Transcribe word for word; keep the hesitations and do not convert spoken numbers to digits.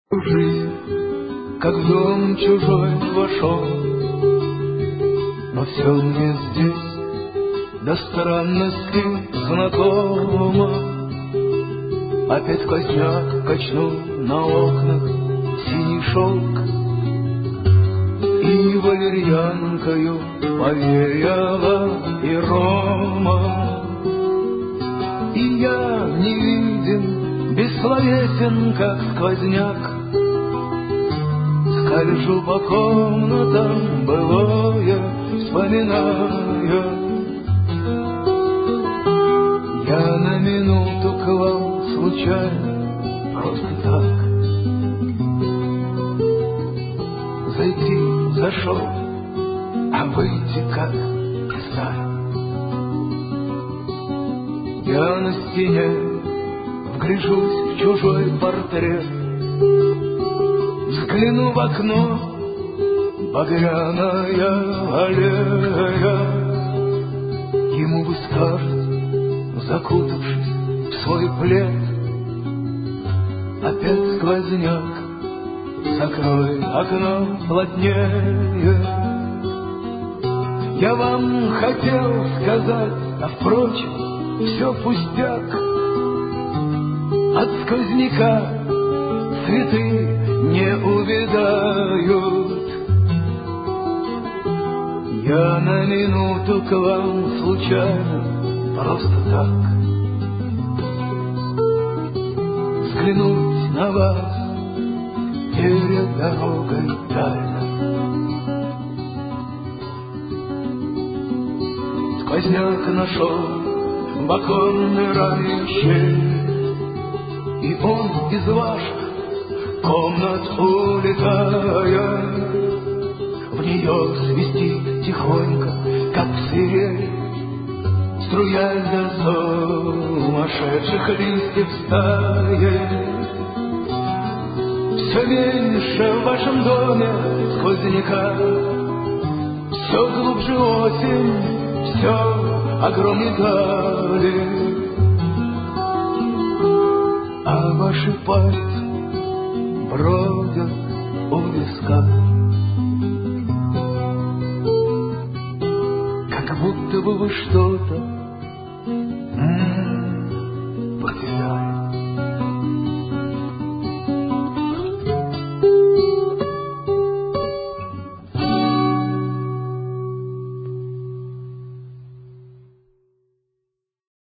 Жизнь, как в дом чужой вошел, но все мне здесь до странности знакомо. Опять сквозняк качнул на окнах синий шелк, и валерьянкою повеяло и рома. И я невидим, бессловесен, как сквозняк, скольжу по комнатам, былое вспоминая. Я на минуту к вам случайно, просто так, зайти зашел, а выйти как не знаю. Я на стене вгляжусь в чужой портрет, взгляну в окно, багряная аллея. Ему вы скажете, закутавшись в свой плед: опять сквозняк, закрой окно плотнее. Я вам хотел сказать, а впрочем, все пустяк. От сквозняка цветы не увядают. Я на минуту к вам случайно, просто так, взглянуть на вас перед дорогой дальней. Сквозняк нашел в оконной раме щель, и он из ваших комнат улетая в нее свистит тихонько, как свирель, струясь до сумасшедших листьев стаи. Все меньше в вашем доме сквозняка, все глубже осень, все огромнее дали. А ваши пальцы бродят у виска, как будто бы вы что-то м-м, потеряли.